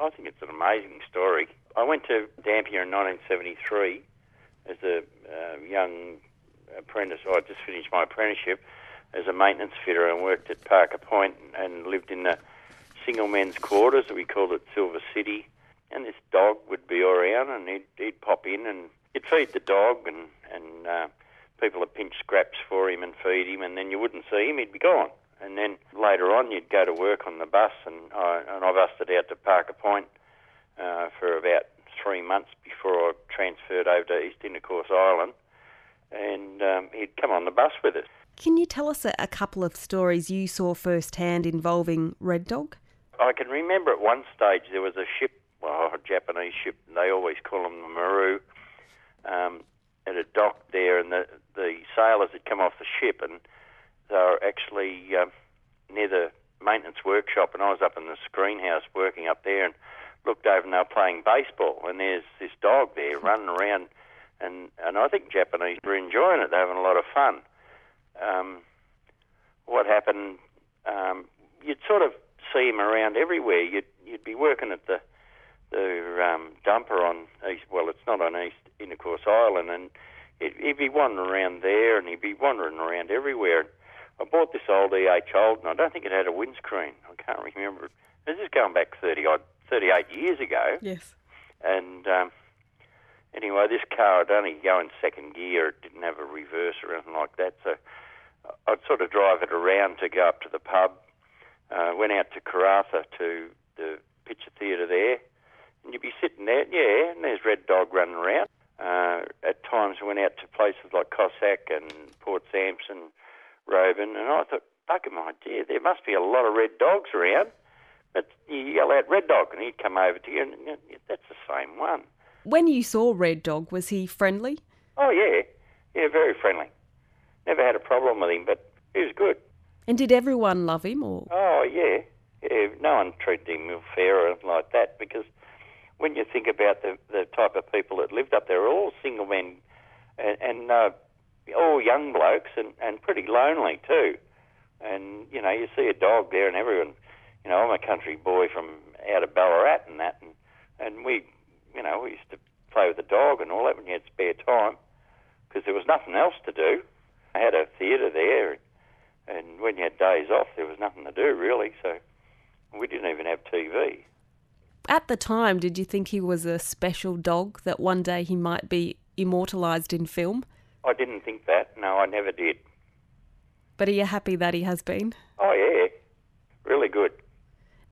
I think it's an amazing story. I went to Dampier in 1973 as a young apprentice. I just finished my apprenticeship as a maintenance fitter and worked at Parker Point and lived in the single men's quarters, we called it Silver City. And this dog would be around and he'd pop in and you'd feed the dog and people would pinch scraps for him and feed him, and then you wouldn't see him, he'd be gone. And then later on you'd go to work on the bus, and I busted out to Parker Point for about 3 months before I transferred over to East Intercourse Island, and he'd come on the bus with us. Can you tell us a couple of stories you saw firsthand involving Red Dog? I can remember at one stage there was a ship, a Japanese ship, they always call them the Maru, at a dock there, and the sailors had come off the ship and they were actually near the maintenance workshop, and I was up in the screen house working up there and looked over and they were playing baseball, and there's this dog there running around, and I think Japanese were enjoying it, they were having a lot of fun. What happened, you'd sort of see him around everywhere. You'd be working at the dumper on East, well, it's not on East Intercourse Island, and he'd be wandering around there and he'd be wandering around everywhere. I bought this old E.H. Holden. I don't think it had a windscreen. I can't remember. This is going back 38 years ago. Yes. And anyway, this car would only go in second gear. It didn't have a reverse or anything like that. So I'd sort of drive it around to go up to the pub. Went out to Karratha to the picture theatre there. And you'd be sitting there, and there's Red Dog running around. At times I went out to places like Cossack and Port Sampson, Roban, and I thought, bugger my dear, there must be a lot of red dogs around. But you yell out Red Dog and he'd come over to you, and that's the same one. When you saw Red Dog, was he friendly? Oh, yeah, very friendly. Never had a problem with him, but he was good. And did everyone love him? Or? Oh, yeah. No one treated him fair or anything like that, because when you think about the type of people that lived up there, all single men and all young blokes and pretty lonely too. And, you see a dog there and everyone, I'm a country boy from out of Ballarat and that, and we used to play with the dog and all that when you had spare time, because there was nothing else to do. I had a theatre there, and when you had days off, there was nothing to do really, so we didn't even have TV. At the time, did you think he was a special dog, that one day he might be immortalised in film? I didn't think that. No, I never did. But are you happy that he has been? Oh, yeah. Really good.